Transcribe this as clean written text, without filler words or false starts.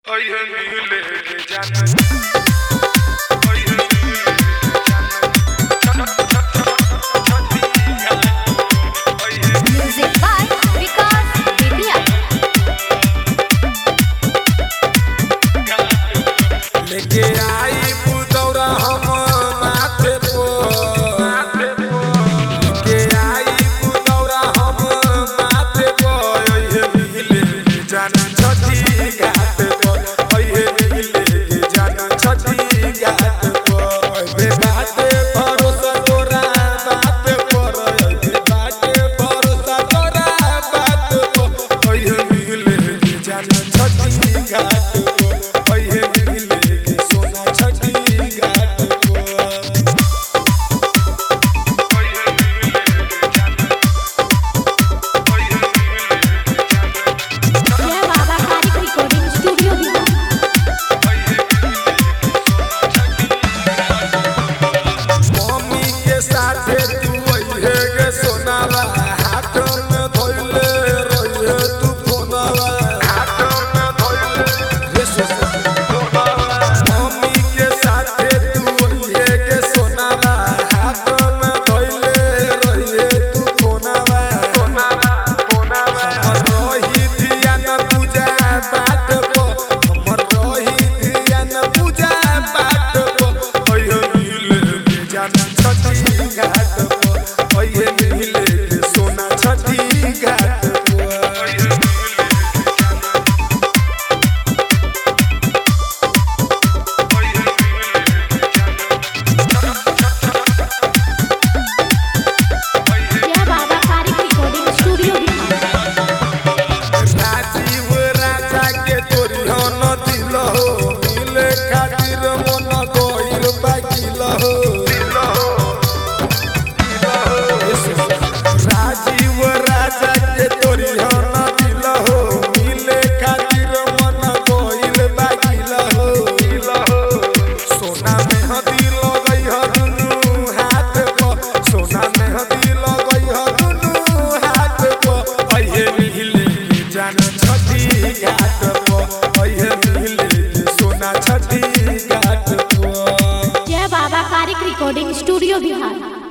Music by Vikas Bibia. लेके आई पुतौरा हम माथे पो लेके आई पुतौरा हम माथे पो ये मिले जान छठी घाट पो ये मिले जान छठी घाट पो बे बाटे भरोसा तोरा बात पर ये बाटे भरोसा तोरा बात पो ये मिले जान छठी घाट पो ये मिले सोना छठी घाट पो यह Baba Tarik recording studio Bihar. Mummy के साथे तू अइहे गे सोनावा हाथ में धइले रहिए तू फोनवा हाथ में धइले रे सोनावा मम्मी के साथे तू अइहे गे सोनावा हाथ में धइले रहिए तू फोनवा रही ध्यान पूजा बात पो हमर रही ध्यान पूजा बात पो ओए मिले जान छठी घाट पो ओए मिले सोना छठी घाट पो यह बाबा तारिक रिकॉर्डिंग स्टूडियो बिहार। राजीव राजा के तोरी हन दिल हो मिले खातिर मन गइल बाकिल हो राजीव राजा के तोरी हन दिल हो मिले खातिर मन गइल बाकिल हो सोना में हदी लगई ह दुनु हाथ को सोना में हदी लगई ह दुनु हाथ को अइहे मिले जान छठी घाट पो अइहे मिले सोना छठी घाट पो यह बाबा तारिक रिकॉर्डिंग स्टूडियो बिहार।